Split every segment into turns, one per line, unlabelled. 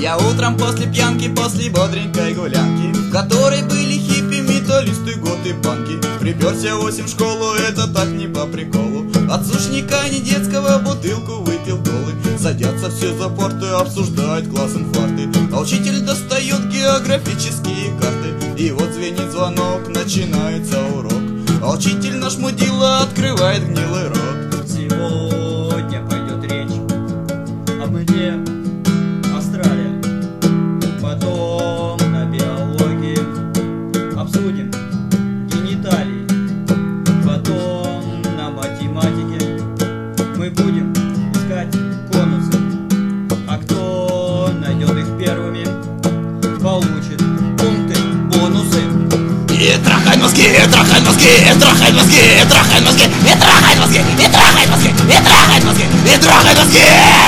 Я утром после пьянки, после бодренькой гулянки, в которой были хиппи, металлисты, готы, панки, приперся 8 в школу, это так не по приколу. От сушника не детского бутылку выпил колы. Садятся все за парты, обсуждают класс инфаркты, а учитель достает географические карты. И вот звенит звонок, начинается урок, а учитель наш мудила открывает гнилый рот.
Сегодня пойдет речь об мыте Австралия. Потом на биологии обсудим гениталии. Потом на математике мы будем искать конусы. А кто найдет их первыми, получит пункты, бонусы.
И трахай мозги, и трахай мозги, и трахай мозги, и трахай мозги, и трахай мозги, и трахай мозги, и трахай мозги, и трахай мозги.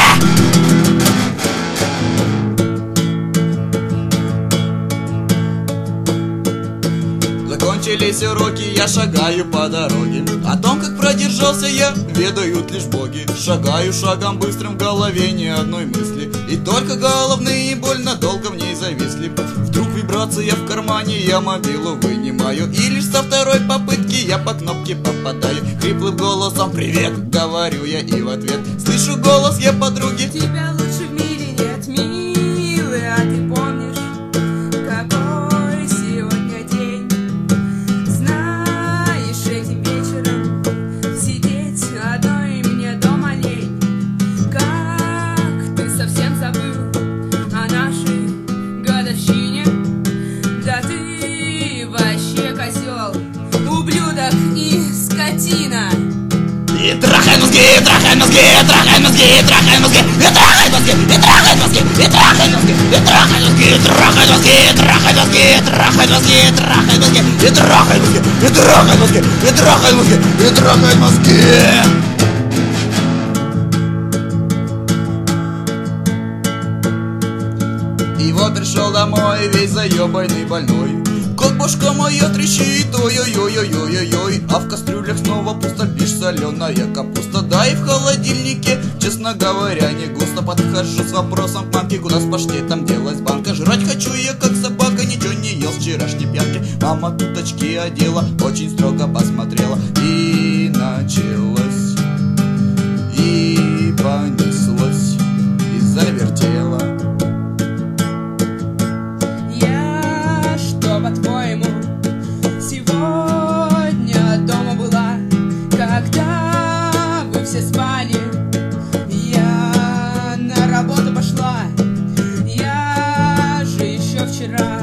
Закончились уроки, я шагаю по дороге. О том, как продержался я, ведают лишь боги. Шагаю шагом быстрым, в голове ни одной мысли, и только головные больно долго в ней зависли. Вдруг вибрация в кармане, я мобилу вынимаю, и лишь со второй попытки я по кнопке попадаю. Хриплым голосом «Привет!» говорю я, и в ответ слышу голос я подруги.
Тебя лучше в мире нет, милый, а ты помнишь, какой сегодня день? Знаешь, этим вечером сидеть одной мне дома лень. Как ты совсем забыл о нашей годовщине? Да ты вообще козел, ублюдок и скотина.
И трахай мозги, и трахай мозги, и трахай мозги, и трахай мозги, и трахай мозги, и трахай мозги, и трахай мозги, и трахай мозги, и трахай мозги, и трахай мозги, и трахай мозги, и трахай мозги, и трахай мозги, и трахай мозги, и трахай мозги, и трахай мозги. И вот пришел домой весь заебанный больной, как башка моя трещит, ой-ой-ой-ой-ой-ой. А в кастрюлях снова пусто, лишь соленая капуста. Да и в холодильнике, честно говоря, не густо. Подхожу с вопросом к мамке, куда с паштетом делась банка. Жрать хочу я, как собака, ничего не ел с вчерашней пьянки. Мама тут очки одела, очень строго посмотрела. И началось, и понеслось, и завертела.
По-твоему, сегодня дома была, когда вы все спали. Я на работу пошла, я же еще вчера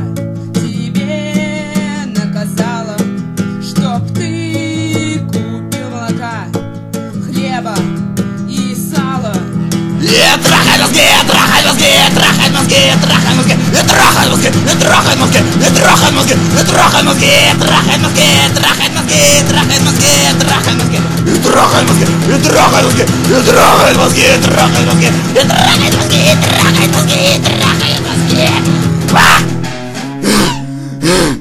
тебе наказала, чтоб ты купил молока, хлеба и сала.
И трахай мозги, трахай мозги, трахай мозги, трахай мозги, и трахай мозги, и трахай мозги, и трахай мозги, и трахай мозги, трахай мозги, трахай мозги, трахай мозги, трахай мозги, и трахай мозги, и трахай мозги, и трахай мозги, трахай мозги, и трахай мозги, трахай мозги, трахай мозги.